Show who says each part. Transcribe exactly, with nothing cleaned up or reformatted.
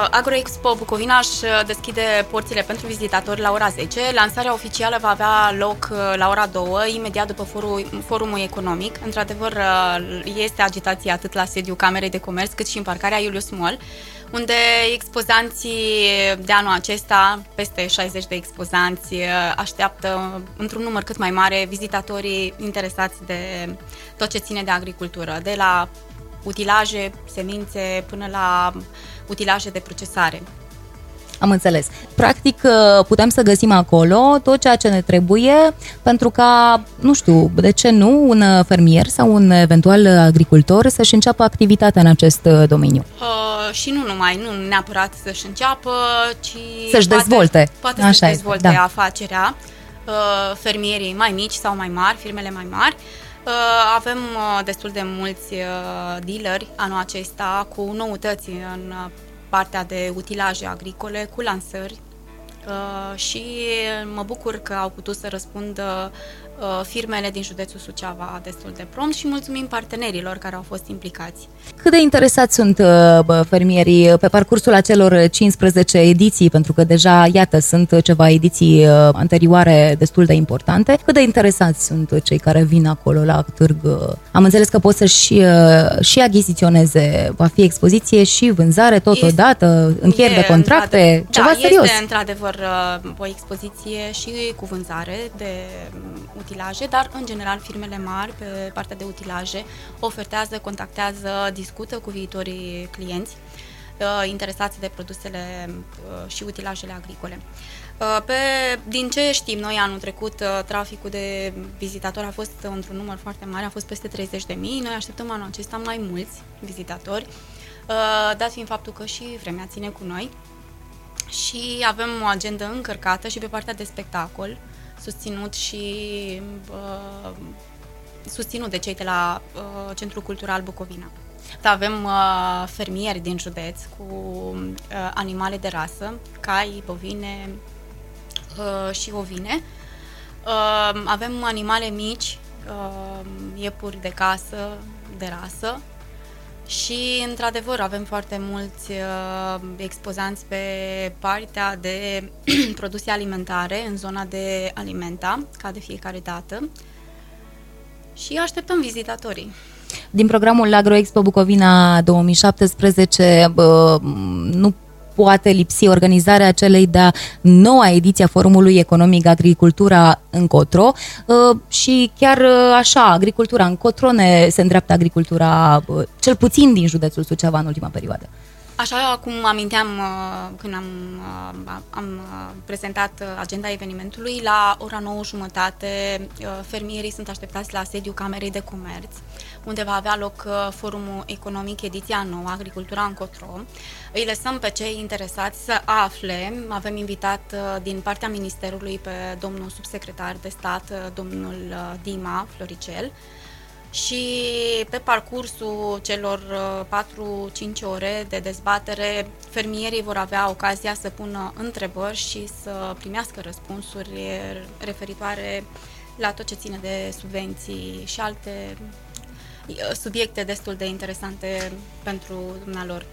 Speaker 1: AgroExpo Bucovina își deschide porțile pentru vizitatori la ora zece. Lansarea oficială va avea loc la ora două, imediat după forul, forumul economic. Într-adevăr, este agitație atât la sediul Camerei de Comerț, cât și în parcarea Iulius Mall, unde expozanții de anul acesta, peste șaizeci de expozanți, așteaptă într-un număr cât mai mare vizitatorii interesați de tot ce ține de agricultură, de la utilaje, semințe, până la utilaje de procesare.
Speaker 2: Am înțeles. Practic putem să găsim acolo tot ceea ce ne trebuie pentru ca, nu știu, de ce nu, un fermier sau un eventual agricultor să-și înceapă activitatea în acest domeniu.
Speaker 1: Uh, și nu numai, nu neapărat să-și înceapă, ci
Speaker 2: să-și
Speaker 1: poate,
Speaker 2: dezvolte.
Speaker 1: Poate
Speaker 2: Așa
Speaker 1: să-și dezvolte
Speaker 2: este, da.
Speaker 1: afacerea, uh, fermierii mai mici sau mai mari, firmele mai mari. Uh, avem uh, destul de mulți uh, dealeri anul acesta cu noutăți în uh, partea de utilaje agricole, cu lansări uh, și mă bucur că au putut să răspundă uh, firmele din județul Suceava destul de prompt și mulțumim partenerilor care au fost implicați.
Speaker 2: Cât de interesați sunt uh, fermierii pe parcursul acelor cincisprezece ediții, pentru că deja, iată, sunt ceva ediții uh, anterioare destul de importante. Cât de interesați sunt cei care vin acolo la târg? Am înțeles că pot să-și uh, și achiziționeze, va fi expoziție și vânzare totodată, încheieri de contracte, ceva
Speaker 1: da,
Speaker 2: serios.
Speaker 1: Este într-adevăr o expoziție și cu vânzare de utilaje, dar în general firmele mari pe partea de utilaje ofertează, contactează, discută cu viitorii clienți uh, interesați de produsele uh, și utilajele agricole. Uh, pe, din ce știm noi anul trecut, uh, traficul de vizitatori a fost într-un număr foarte mare, a fost peste treizeci de mii, noi așteptăm anul acesta mai mulți vizitatori, uh, dat fiind faptul că și vremea ține cu noi și avem o agendă încărcată și pe partea de spectacol, susținut și uh, susținut de cei de la uh, Centrul Cultural Bucovina. Avem uh, fermieri din județ cu uh, animale de rasă, cai, bovine uh, și ovine. Uh, avem animale mici, uh, iepuri de casă, de rasă și, într-adevăr, avem foarte mulți uh, expozanți pe partea de produse alimentare, în zona de alimenta, ca de fiecare dată. Și așteptăm vizitatorii.
Speaker 2: Din programul AgroExpo Bucovina două mii șaptesprezece nu poate lipsi organizarea celei de-a noua ediție a Forumului Economic Agricultura încotro și chiar așa, agricultura încotro ne se îndreaptă agricultura, cel puțin din județul Suceava în ultima perioadă.
Speaker 1: Așa cum aminteam când am, am prezentat agenda evenimentului, la ora nouă și jumătate fermierii sunt așteptați la sediul Camerei de Comerț, unde va avea loc Forumul Economic ediția nouă, Agricultura încotro. Îi lăsăm pe cei interesați să afle. Avem invitat din partea Ministerului pe domnul subsecretar de stat, domnul Dima Floricel, și pe parcursul celor patru cinci ore de dezbatere, fermierii vor avea ocazia să pună întrebări și să primească răspunsuri referitoare la tot ce ține de subvenții și alte subiecte destul de interesante pentru dumnealor.